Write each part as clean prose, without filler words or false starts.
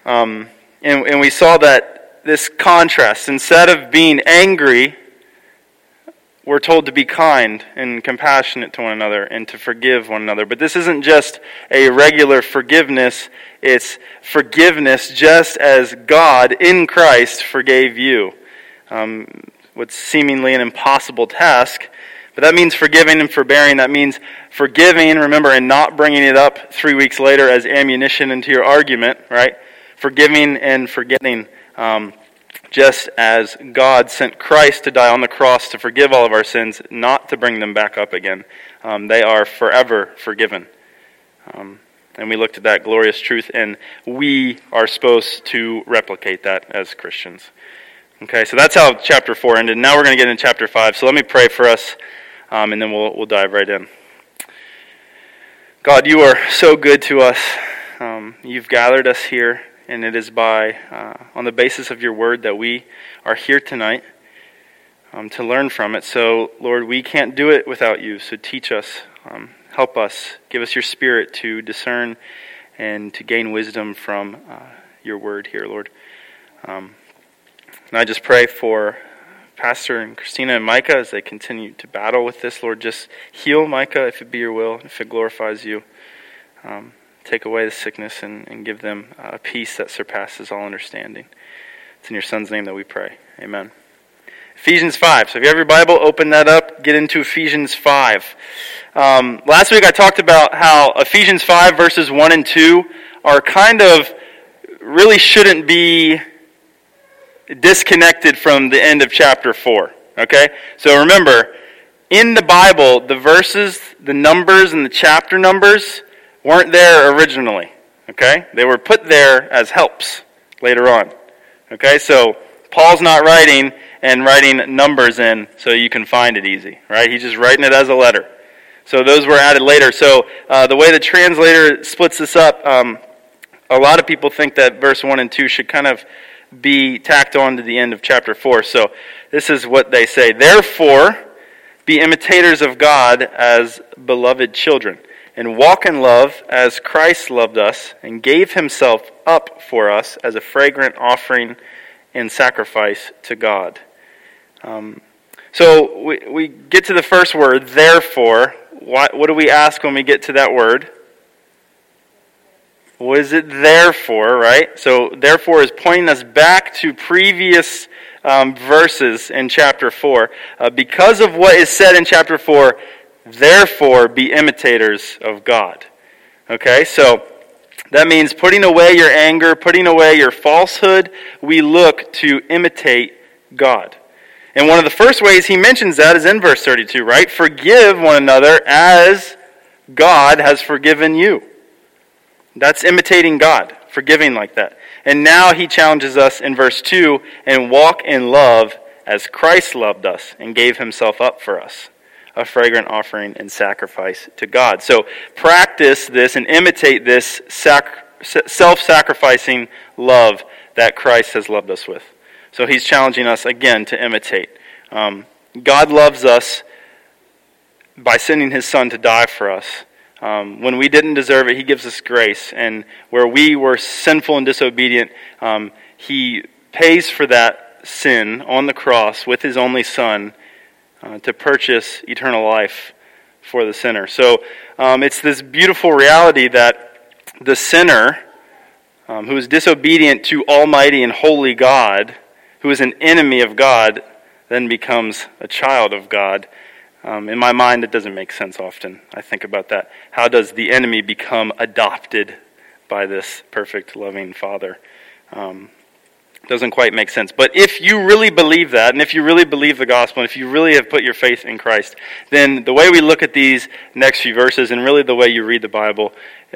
And we saw that this contrast, instead of being angry, we're told to be kind and compassionate to one another and to forgive one another. But this isn't just a regular forgiveness, it's forgiveness just as God in Christ forgave you. What's seemingly an impossible task, but that means forgiving and forbearing. That means forgiving, remember, and not bringing it up 3 weeks later as ammunition into your argument, right? Forgiving and forgetting, just as God sent Christ to die on the cross to forgive all of our sins, not to bring them back up again. They are forever forgiven. And we looked at that glorious truth, and we are supposed to replicate that as Christians. Okay, so that's how chapter 4 ended. Now we're going to get into chapter 5. So let me pray for us, and then we'll dive right in. God, you are so good to us. You've gathered us here, and it is on the basis of your word that we are here tonight to learn from it. So, Lord, we can't do it without you, so teach us, help us, give us your spirit to discern and to gain wisdom from your word here, Lord. And I just pray for Pastor and Christina and Micah as they continue to battle with this. Lord, just heal Micah if it be your will, if it glorifies you. Take away the sickness and give them a peace that surpasses all understanding. It's in your Son's name that we pray. Amen. Ephesians 5. So if you have your Bible, open that up. Get into Ephesians 5. Last week I talked about how Ephesians 5 verses 1 and 2 are kind of really shouldn't be disconnected from the end of chapter 4. Okay? So remember, in the Bible, the verses, the numbers, and the chapter numbers weren't there originally. Okay? They were put there as helps later on. Okay? So Paul's not writing numbers in so you can find it easy. Right? He's just writing it as a letter. So those were added later. So the way the translator splits this up, a lot of people think that verse 1 and 2 should kind of be tacked on to the end of chapter 4. So this is what they say. Therefore, be imitators of God as beloved children, and walk in love as Christ loved us and gave himself up for us as a fragrant offering and sacrifice to God. So we get to the first word, therefore. What do we ask when we get to that word? What is it there for, right? So, therefore is pointing us back to previous verses in chapter 4. Because of what is said in chapter 4, therefore be imitators of God. Okay, so that means putting away your anger, putting away your falsehood, we look to imitate God. And one of the first ways he mentions that is in verse 32, right? Forgive one another as God has forgiven you. That's imitating God, forgiving like that. And now he challenges us in verse 2, and walk in love as Christ loved us and gave himself up for us, a fragrant offering and sacrifice to God. So practice this and imitate this self-sacrificing love that Christ has loved us with. So he's challenging us again to imitate. God loves us by sending his Son to die for us. When we didn't deserve it, he gives us grace. And where we were sinful and disobedient, he pays for that sin on the cross with his only Son to purchase eternal life for the sinner. So it's this beautiful reality that the sinner, who is disobedient to Almighty and Holy God, who is an enemy of God, then becomes a child of God. In my mind, it doesn't make sense often. I think about that. How does the enemy become adopted by this perfect, loving Father? Doesn't quite make sense. But if you really believe that, and if you really believe the gospel, and if you really have put your faith in Christ, then the way we look at these next few verses, and really the way you read the Bible,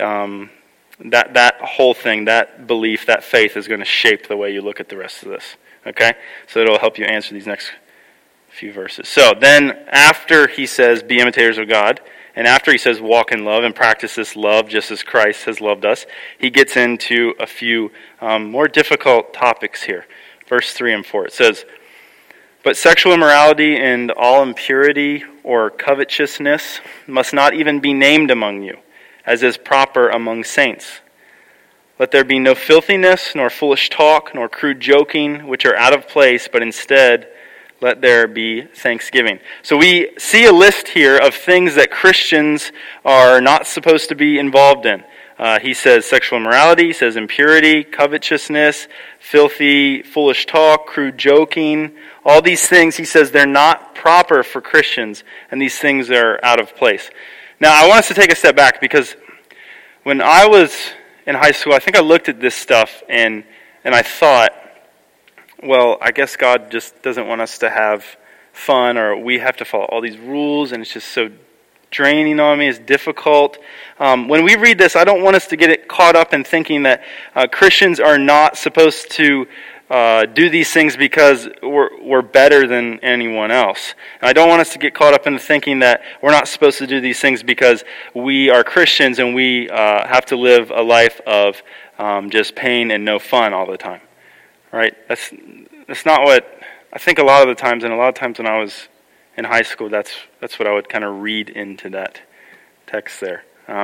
that whole thing, that belief, that faith is going to shape the way you look at the rest of this. Okay? So it'll help you answer these next few verses. So then after he says, be imitators of God, and after he says, walk in love and practice this love just as Christ has loved us, he gets into a few more difficult topics here. Verse 3 and 4. It says, but sexual immorality and all impurity or covetousness must not even be named among you, as is proper among saints. Let there be no filthiness, nor foolish talk, nor crude joking, which are out of place, but instead let there be thanksgiving. So we see a list here of things that Christians are not supposed to be involved in. He says sexual immorality, he says impurity, covetousness, filthy, foolish talk, crude joking. All these things, he says, they're not proper for Christians, and these things are out of place. Now, I want us to take a step back, because when I was in high school, I think I looked at this stuff, and I thought, well, I guess God just doesn't want us to have fun, or we have to follow all these rules, and it's just so draining on me, it's difficult. When we read this, I don't want us to get it caught up in thinking that Christians are not supposed to do these things because we're better than anyone else. And I don't want us to get caught up in thinking that we're not supposed to do these things because we are Christians and we have to live a life of just pain and no fun all the time. Right? That's not what I think a lot of the times, and a lot of times when I was in high school, that's what I would kind of read into that text there.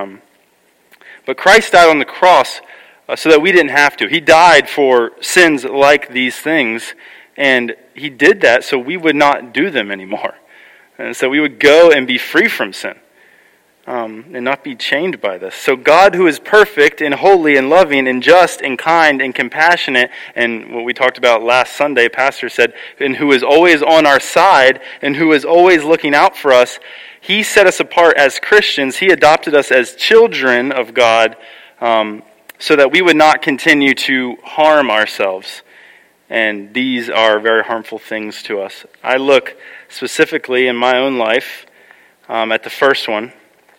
But Christ died on the cross so that we didn't have to. He died for sins like these things, and he did that so we would not do them anymore. And so we would go and be free from sin. And not be chained by this. So God, who is perfect and holy and loving and just and kind and compassionate, and what we talked about last Sunday, Pastor said, and who is always on our side and who is always looking out for us, he set us apart as Christians. He adopted us as children of God so that we would not continue to harm ourselves. And these are very harmful things to us. I look specifically in my own life at the first one,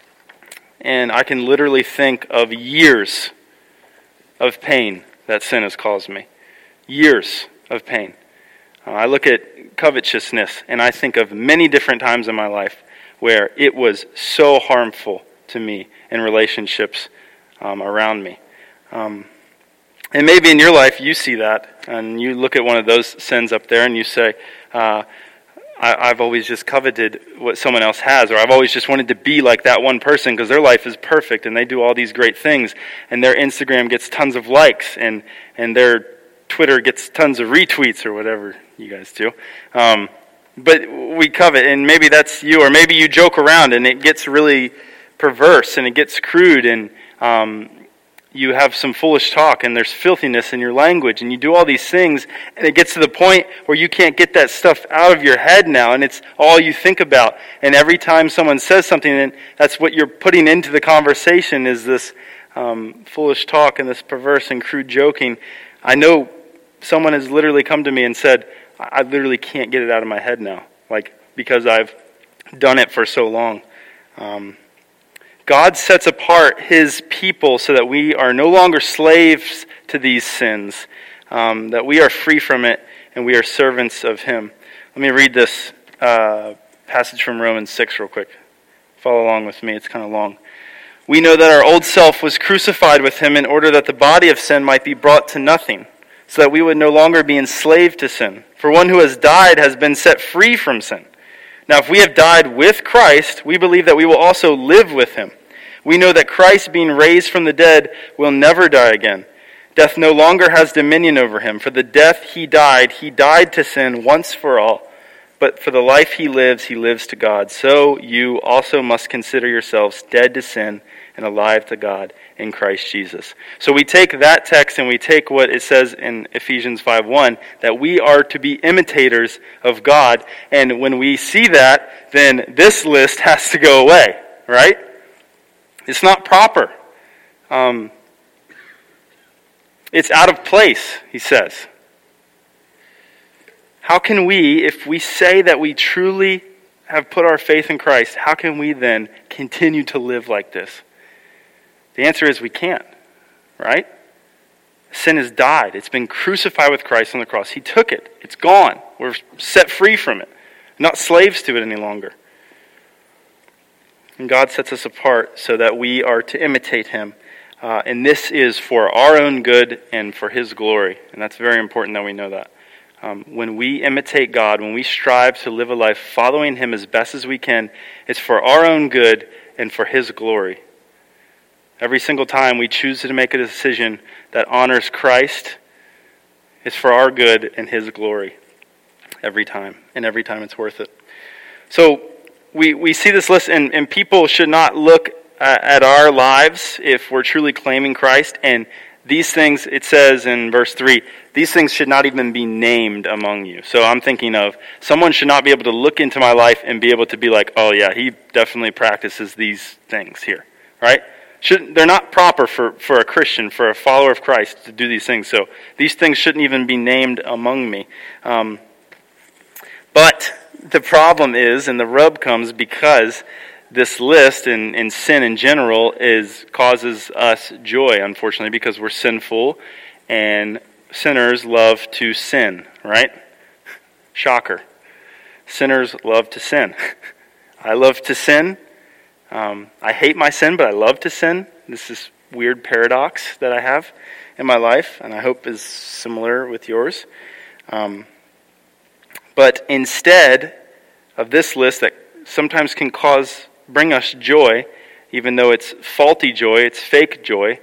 and I can literally think of years of pain that sin has caused me. Years of pain. I look at covetousness, and I think of many different times in my life where it was so harmful to me in relationships around me. And maybe in your life you see that, and you look at one of those sins up there and you say, I've always just coveted what someone else has, or I've always just wanted to be like that one person because their life is perfect and they do all these great things, and their Instagram gets tons of likes, and their Twitter gets tons of retweets, or whatever you guys do. But we covet, and maybe that's you, or maybe you joke around and it gets really perverse and it gets crude, and you have some foolish talk, and there's filthiness in your language, and you do all these things, and it gets to the point where you can't get that stuff out of your head now, and it's all you think about. And every time someone says something, and that's what you're putting into the conversation, is this foolish talk and this perverse and crude joking. I know someone has literally come to me and said, I literally can't get it out of my head now, because I've done it for so long. God sets apart his people so that we are no longer slaves to these sins, that we are free from it, and we are servants of him. Let me read this passage from Romans 6 real quick. Follow along with me, it's kind of long. We know that our old self was crucified with him in order that the body of sin might be brought to nothing, so that we would no longer be enslaved to sin. For one who has died has been set free from sin. Now, if we have died with Christ, we believe that we will also live with him. We know that Christ, being raised from the dead, will never die again. Death no longer has dominion over him. For the death he died to sin once for all. But for the life he lives to God. So you also must consider yourselves dead to sin and alive to God in Christ Jesus. So we take that text and we take what it says in Ephesians 5:1, that we are to be imitators of God. And when we see that, then this list has to go away, right? It's not proper. It's out of place, he says. How can we, if we say that we truly have put our faith in Christ, how can we then continue to live like this? The answer is we can't, right? Sin has died. It's been crucified with Christ on the cross. He took it. It's gone. We're set free from it. We're not slaves to it any longer. And God sets us apart so that we are to imitate him. And this is for our own good and for his glory. And that's very important that we know that. When we imitate God, when we strive to live a life following him as best as we can, it's for our own good and for his glory. Every single time we choose to make a decision that honors Christ, it's for our good and His glory. Every time. And every time it's worth it. So we see this list, and people should not look at our lives if we're truly claiming Christ. And these things, it says in verse 3, these things should not even be named among you. So I'm thinking of someone should not be able to look into my life and be able to be like, oh yeah, he definitely practices these things here. Right? They're not proper for a Christian, for a follower of Christ to do these things. So these things shouldn't even be named among me. But the problem is, and the rub comes because this list and sin in general causes us joy, unfortunately, because we're sinful and sinners love to sin, right? Shocker. Sinners love to sin. I love to sin. I hate my sin, but I love to sin. This is weird paradox that I have in my life, and I hope is similar with yours. But instead of this list that sometimes can bring us joy, even though it's faulty joy, it's fake joy,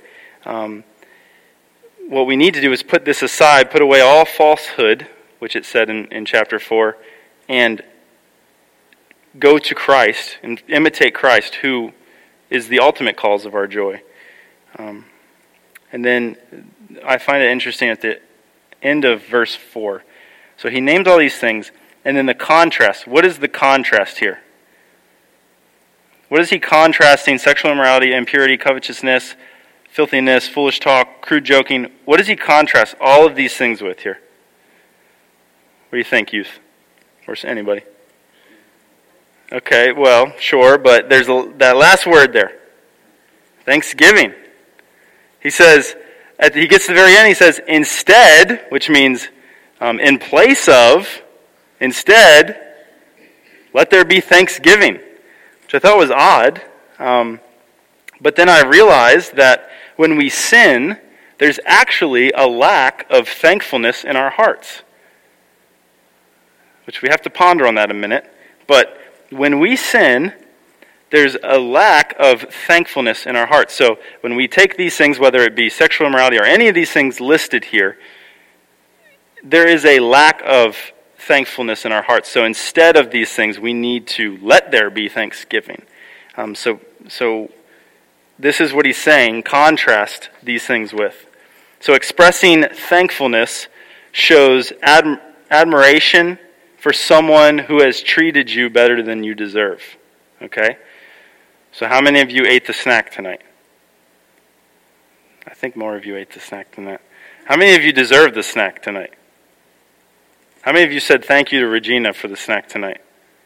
what we need to do is put this aside, put away all falsehood, which it said in chapter 4, and go to Christ and imitate Christ, who is the ultimate cause of our joy. And then I find it interesting at the end of verse 4. So he named all these things, and then the contrast. What is the contrast here? What is he contrasting? Sexual immorality, impurity, covetousness, filthiness, foolish talk, crude joking. What does he contrast all of these things with here? What do you think, youth? Or anybody? Okay, well, sure, but there's that last word there. Thanksgiving. He says, he gets to the very end, he says, instead, which means in place of, instead, let there be thanksgiving, which I thought was odd. But then I realized that when we sin, there's actually a lack of thankfulness in our hearts, which we have to ponder on that a minute. But when we sin, there's a lack of thankfulness in our hearts. So when we take these things, whether it be sexual immorality or any of these things listed here, there is a lack of thankfulness in our hearts. So instead of these things, we need to let there be thanksgiving. So this is what he's saying, contrast these things with. So expressing thankfulness shows admiration for someone who has treated you better than you deserve. Okay? So how many of you ate the snack tonight? I think more of you ate the snack than that. How many of you deserve the snack tonight? How many of you said thank you to Regina for the snack tonight?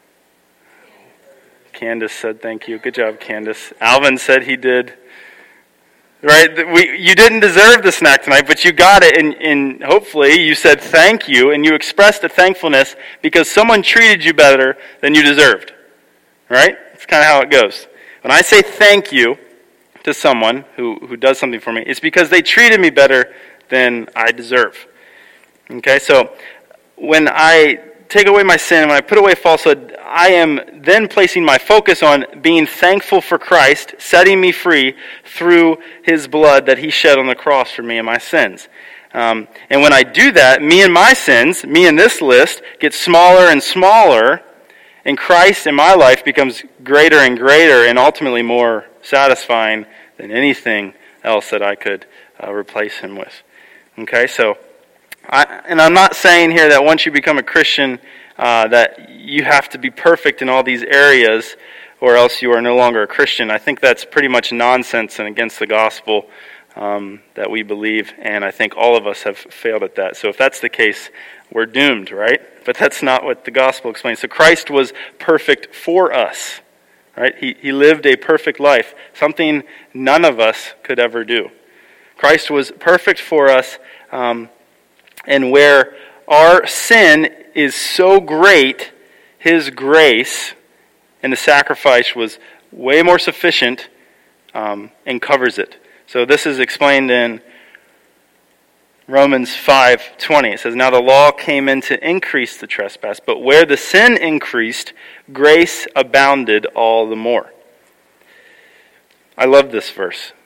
Candace said thank you. Good job, Candace. Alvin said he did. Right? You didn't deserve the snack tonight, but you got it, and hopefully you said thank you, and you expressed a thankfulness because someone treated you better than you deserved. Right? That's kind of how it goes. When I say thank you to someone who does something for me, it's because they treated me better than I deserve. Okay, so when I take away my sin, when I put away falsehood, I am then placing my focus on being thankful for Christ, setting me free through His blood that He shed on the cross for me and my sins. And when I do that, me and my sins, me in this list, get smaller and smaller, and Christ in my life becomes greater and greater and ultimately more satisfying than anything else that I could replace Him with. Okay, so I'm not saying here that once you become a Christian that you have to be perfect in all these areas or else you are no longer a Christian. I think that's pretty much nonsense and against the gospel that we believe, and I think all of us have failed at that. So if that's the case, we're doomed, right? But that's not what the gospel explains. So Christ was perfect for us, right? He lived a perfect life, something none of us could ever do. Christ was perfect for us, and where our sin is so great, His grace and the sacrifice was way more sufficient and covers it. So this is explained in Romans 5:20. It says, "Now the law came in to increase the trespass, but where the sin increased, grace abounded all the more." I love this verse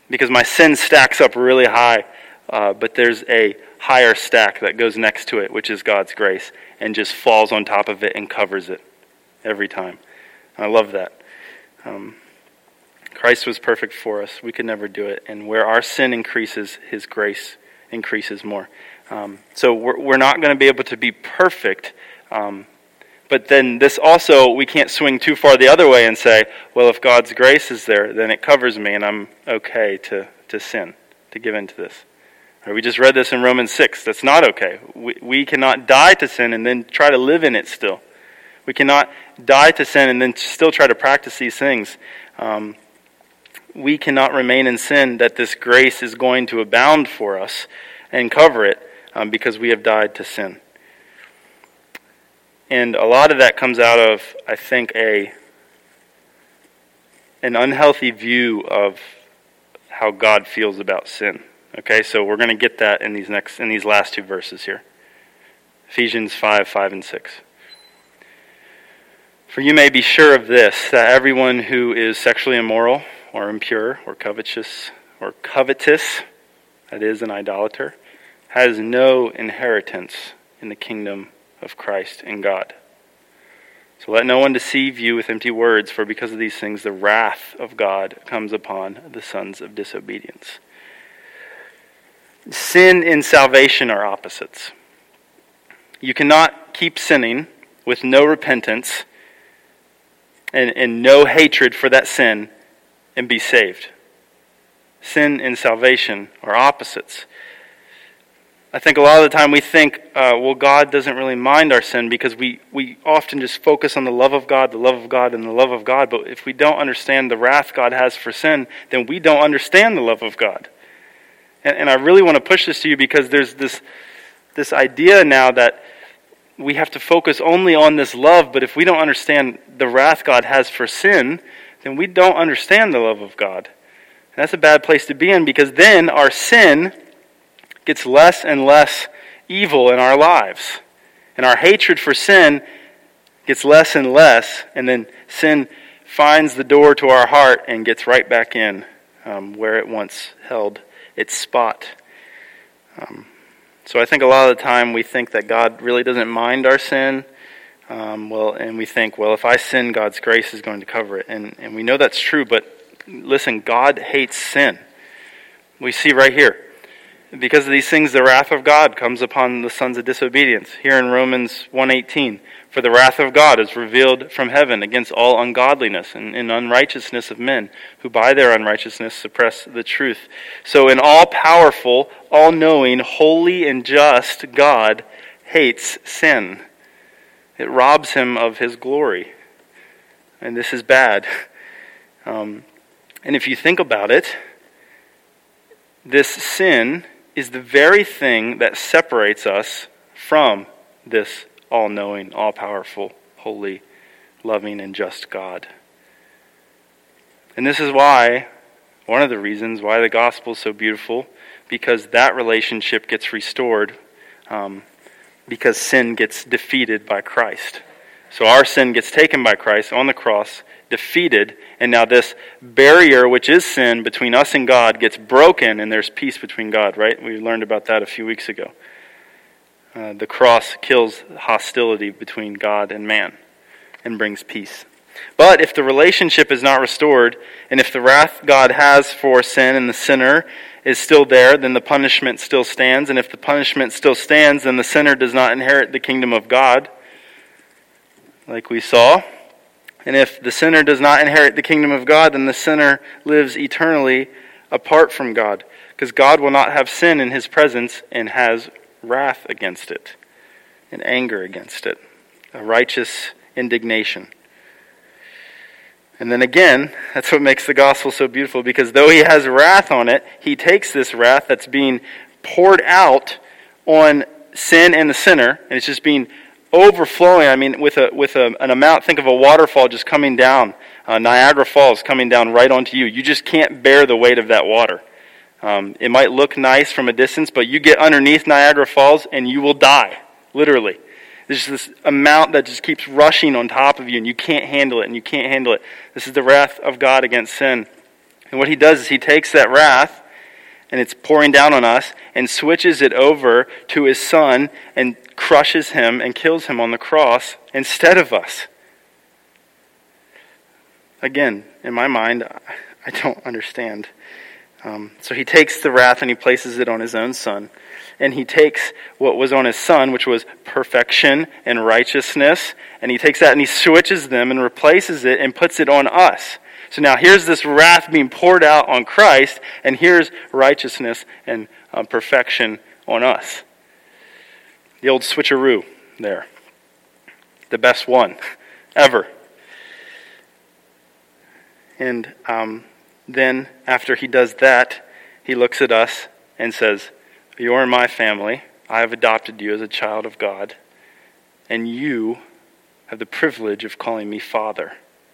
because my sin stacks up really high, but there's a higher stack that goes next to it, which is God's grace, and just falls on top of it and covers it every time. I love that. Christ was perfect for us. We could never do it. And where our sin increases, his grace increases more. So we're not going to be able to be perfect. But then this also, we can't swing too far the other way and say, well, if God's grace is there, then it covers me and I'm okay to sin, to give in to this. Or we just read this in Romans 6. That's not okay. We cannot die to sin and then try to live in it still. We cannot die to sin and then still try to practice these things. We cannot remain in sin that this grace is going to abound for us and cover it because we have died to sin. And a lot of that comes out of, I think, an unhealthy view of how God feels about sin. Okay, so we're going to get that in these last two verses here. Ephesians 5 and 6. For you may be sure of this, that everyone who is sexually immoral or impure or covetous, that is, an idolater, has no inheritance in the kingdom of Christ and God. So let no one deceive you with empty words, for because of these things the wrath of God comes upon the sons of disobedience. Sin and salvation are opposites. You cannot keep sinning with no repentance and no hatred for that sin and be saved. Sin and salvation are opposites. I think a lot of the time we think, God doesn't really mind our sin because we often just focus on the love of God, and the love of God. But if we don't understand the wrath God has for sin, then we don't understand the love of God. And I really want to push this to you because there's this idea now that we have to focus only on this love, but if we don't understand the wrath God has for sin, then we don't understand the love of God. And that's a bad place to be in because then our sin gets less and less evil in our lives. And our hatred for sin gets less and less, and then sin finds the door to our heart and gets right back in where it once held its spot. So I think a lot of the time we think that God really doesn't mind our sin. And we think, if I sin, God's grace is going to cover it. And we know that's true, but listen, God hates sin. We see right here. Because of these things, the wrath of God comes upon the sons of disobedience. Here in Romans 1:18, for the wrath of God is revealed from heaven against all ungodliness and unrighteousness of men, who by their unrighteousness suppress the truth. So an all-powerful, all-knowing, holy and just God hates sin. It robs him of his glory. And this is bad. And if you think about it, this sin is the very thing that separates us from this all-knowing, all-powerful, holy, loving, and just God. And this is why, one of the reasons why the gospel is so beautiful, because that relationship gets restored, because sin gets defeated by Christ. So our sin gets taken by Christ on the cross, defeated, and now this barrier, which is sin, between us and God gets broken, and there's peace between God, right? We learned about that a few weeks ago. The cross kills hostility between God and man and brings peace. But if the relationship is not restored, and if the wrath God has for sin and the sinner is still there, then the punishment still stands. And if the punishment still stands, then the sinner does not inherit the kingdom of God, like we saw. And if the sinner does not inherit the kingdom of God, then the sinner lives eternally apart from God, because God will not have sin in his presence and has wrath against it and anger against it, a righteous indignation. And then again, that's what makes the gospel so beautiful, because though he has wrath on it, he takes this wrath that's being poured out on sin and the sinner, and it's just being overflowing. I mean, with an amount, think of a waterfall just coming down, Niagara Falls coming down right onto you. You just can't bear the weight of that water. It might look nice from a distance, but you get underneath Niagara Falls and you will die, literally. There's this amount that just keeps rushing on top of you, and you can't handle it, and you can't handle it. This is the wrath of God against sin. And what he does is he takes that wrath, and it's pouring down on us, and switches it over to his Son and crushes him and kills him on the cross instead of us. Again, in my mind, I don't understand. So he takes the wrath and he places it on his own Son. And he takes what was on his Son, which was perfection and righteousness, and he takes that and he switches them and replaces it and puts it on us. So now here's this wrath being poured out on Christ, and here's righteousness and perfection on us. The old switcheroo there. The best one ever. And then after he does that, he looks at us and says, "You are my family. I have adopted you as a child of God. And you have the privilege of calling me Father."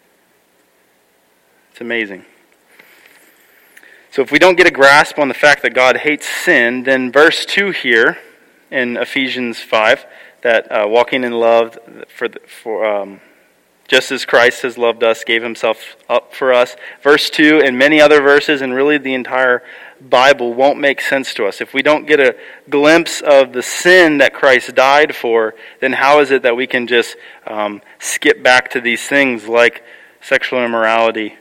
It's amazing. So if we don't get a grasp on the fact that God hates sin, then verse 2 here in Ephesians 5, that walking in love just as Christ has loved us, gave himself up for us. Verse 2 and many other verses, and really the entire Bible, won't make sense to us. If we don't get a glimpse of the sin that Christ died for, then how is it that we can just skip back to these things like sexual immorality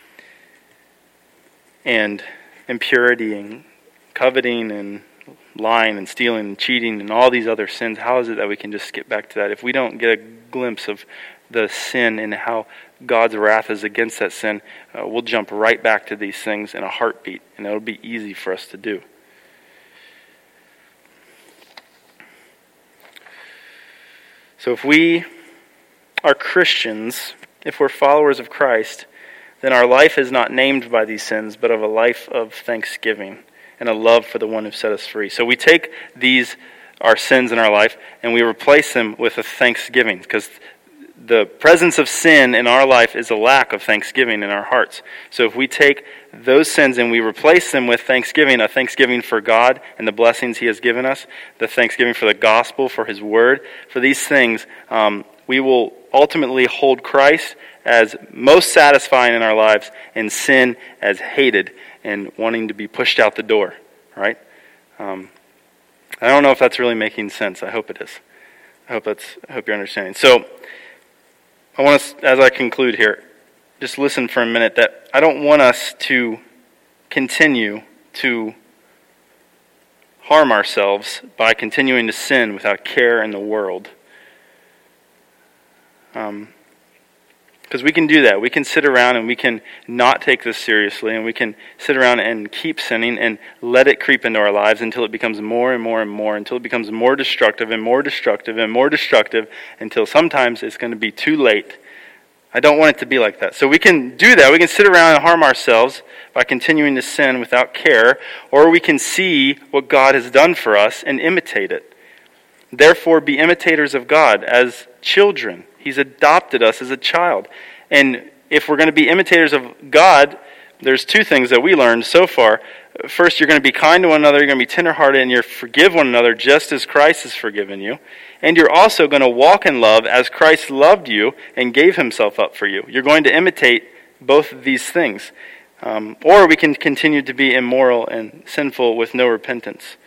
and impurity and coveting and lying and stealing and cheating and all these other sins? How is it that we can just skip back to that? If we don't get a glimpse of the sin and how God's wrath is against that sin, we'll jump right back to these things in a heartbeat, and it'll be easy for us to do. So if we are Christians, if we're followers of Christ, then our life is not named by these sins, but of a life of thanksgiving and a love for the one who set us free. So we take our sins in our life, and we replace them with a thanksgiving, because the presence of sin in our life is a lack of thanksgiving in our hearts. So if we take those sins and we replace them with thanksgiving, a thanksgiving for God and the blessings he has given us, the thanksgiving for the gospel, for his word, for these things, we will ultimately hold Christ as most satisfying in our lives and sin as hated and wanting to be pushed out the door, right? I don't know if that's really making sense. I hope it is. I hope you're understanding. So I want us, as I conclude here, just listen for a minute, that I don't want us to continue to harm ourselves by continuing to sin without care in the world. Because we can do that. We can sit around and we can not take this seriously, and we can sit around and keep sinning and let it creep into our lives until it becomes more and more and more, until it becomes more destructive and more destructive and more destructive, until sometimes it's going to be too late. I don't want it to be like that. So we can do that. We can sit around and harm ourselves by continuing to sin without care, or we can see what God has done for us and imitate it. Therefore, be imitators of God as children. He's adopted us as a child. And if we're going to be imitators of God, there's two things that we learned so far. First, you're going to be kind to one another, you're going to be tenderhearted, and you're forgive one another just as Christ has forgiven you. And you're also going to walk in love as Christ loved you and gave himself up for you. You're going to imitate both of these things. Or we can continue to be immoral and sinful with no repentance.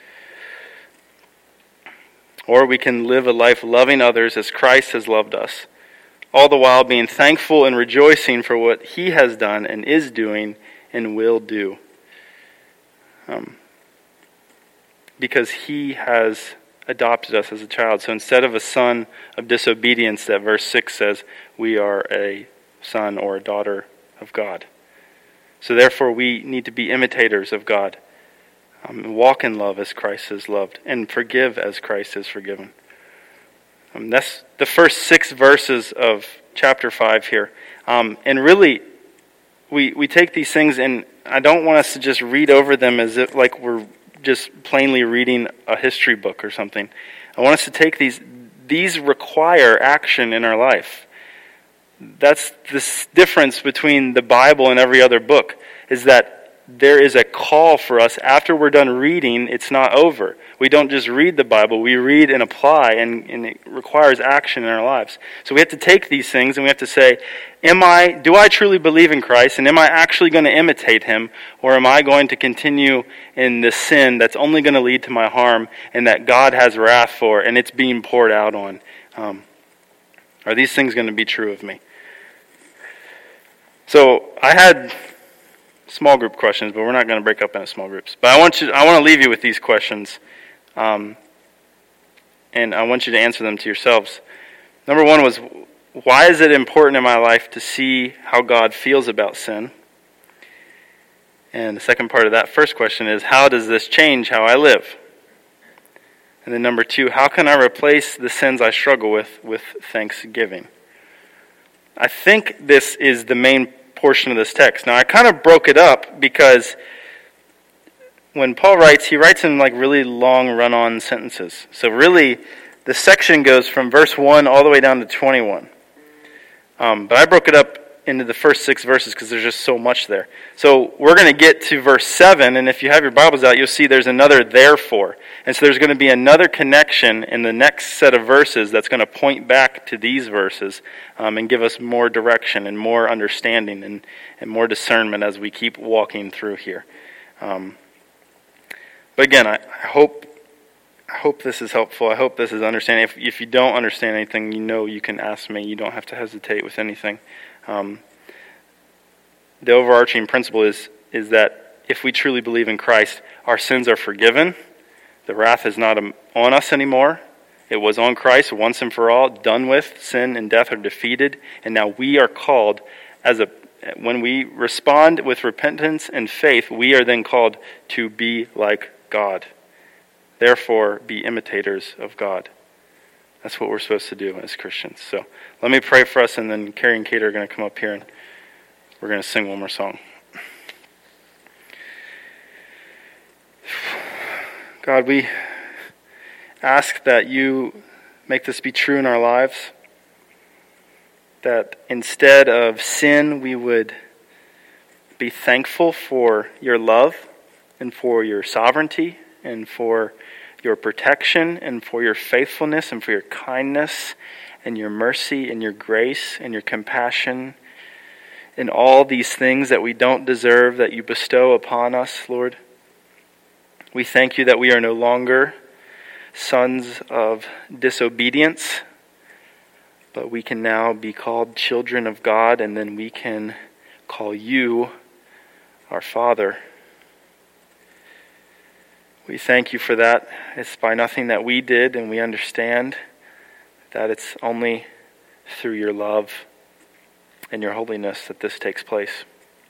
Or we can live a life loving others as Christ has loved us, all the while being thankful and rejoicing for what he has done and is doing and will do. Because he has adopted us as a child. So instead of a son of disobedience that verse 6 says, we are a son or a daughter of God. So therefore we need to be imitators of God. Walk in love as Christ has loved, and forgive as Christ has forgiven. That's the first 6 verses of chapter 5 here. And really, we take these things, and I don't want us to just read over them as if like we're just plainly reading a history book or something. I want us to take these require action in our life. That's the difference between the Bible and every other book, is that there is a call for us after we're done reading. It's not over. We don't just read the Bible. We read and apply, and it requires action in our lives. So we have to take these things and we have to say, do I truly believe in Christ, and am I actually going to imitate him, or am I going to continue in this sin that's only going to lead to my harm and that God has wrath for and it's being poured out on? Are these things going to be true of me? So I had small group questions, but we're not going to break up into small groups. But I want to leave you with these questions, and I want you to answer them to yourselves. Number one was, why is it important in my life to see how God feels about sin? And the second part of that first question is, how does this change how I live? And then number two, how can I replace the sins I struggle with thanksgiving? I think this is the main portion of this text. Now, I kind of broke it up because when Paul writes, he writes in like really long run-on sentences. So really, the section goes from verse 1 all the way down to 21. But I broke it up into the first 6 verses because there's just so much there. So we're going to get to verse 7, and if you have your Bibles out, you'll see there's another therefore. And so there's going to be another connection in the next set of verses that's going to point back to these verses and give us more direction and more understanding and more discernment as we keep walking through here. But again, I hope this is helpful. I hope this is understanding. If you don't understand anything, you can ask me. You don't have to hesitate with anything. The overarching principle is that if we truly believe in Christ, our sins are forgiven. The wrath is not on us anymore. It was on Christ once and for all, done with. Sin and death are defeated, and now we are called when we respond with repentance and faith, we are then called to be like God. Therefore, be imitators of God. That's what we're supposed to do as Christians. So let me pray for us, and then Carrie and Kate are going to come up here, and we're going to sing one more song. God, we ask that you make this be true in our lives, that instead of sin, we would be thankful for your love and for your sovereignty and for your protection and for your faithfulness and for your kindness and your mercy and your grace and your compassion and all these things that we don't deserve that you bestow upon us, Lord. We thank you that we are no longer sons of disobedience, but we can now be called children of God, and then we can call you our Father. We thank you for that. It's by nothing that we did, and we understand that it's only through your love and your holiness that this takes place.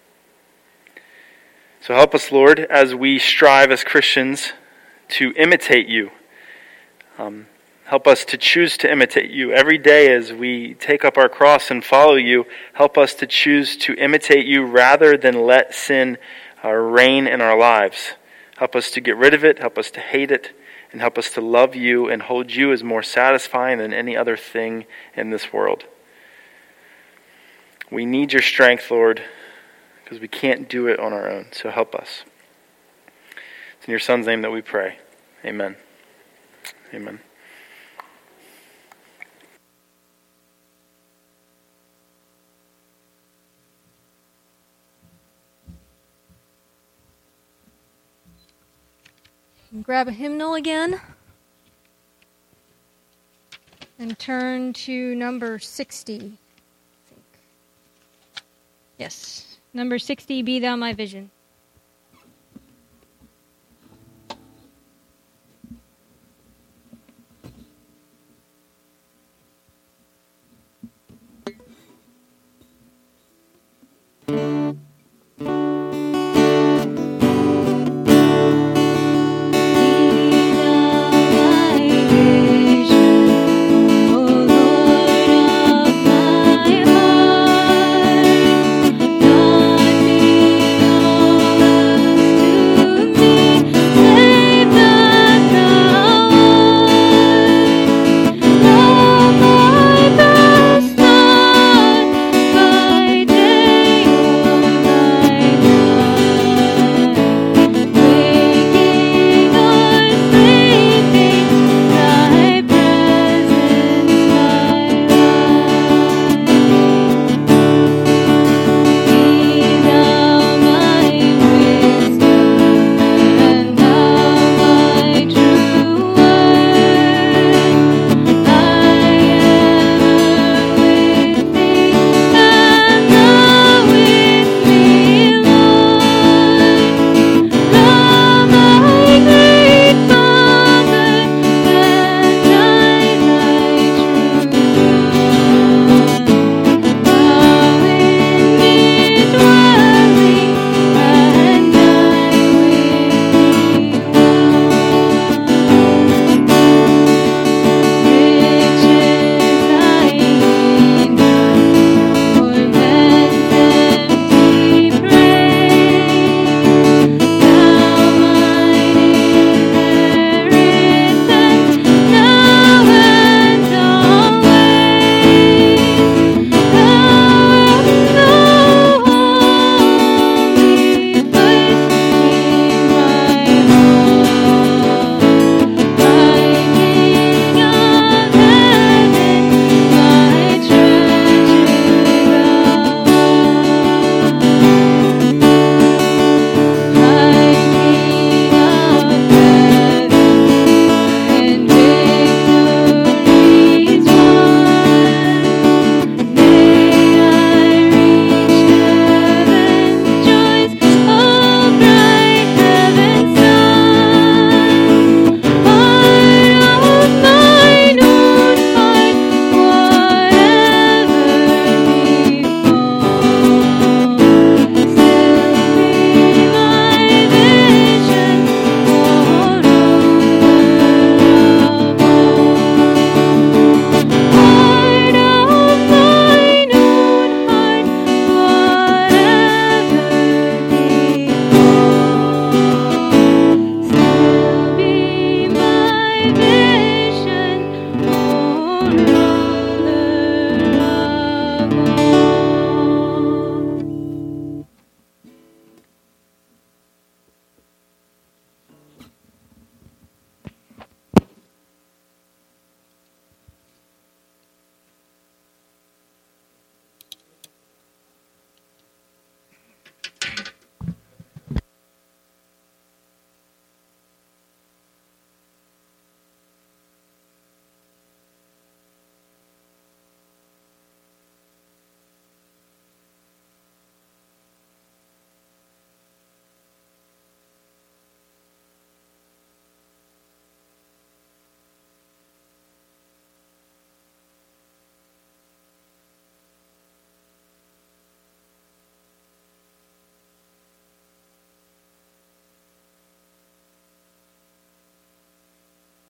So help us, Lord, as we strive as Christians to imitate you. Help us to choose to imitate you. Every day as we take up our cross and follow you, help us to choose to imitate you rather than let sin reign in our lives. Help us to get rid of it, help us to hate it, and help us to love you and hold you as more satisfying than any other thing in this world. We need your strength, Lord, because we can't do it on our own, so help us. It's in your Son's name that we pray. Amen. Amen. Grab a hymnal again and turn to number 60. I think. Yes, number 60, Be Thou My Vision.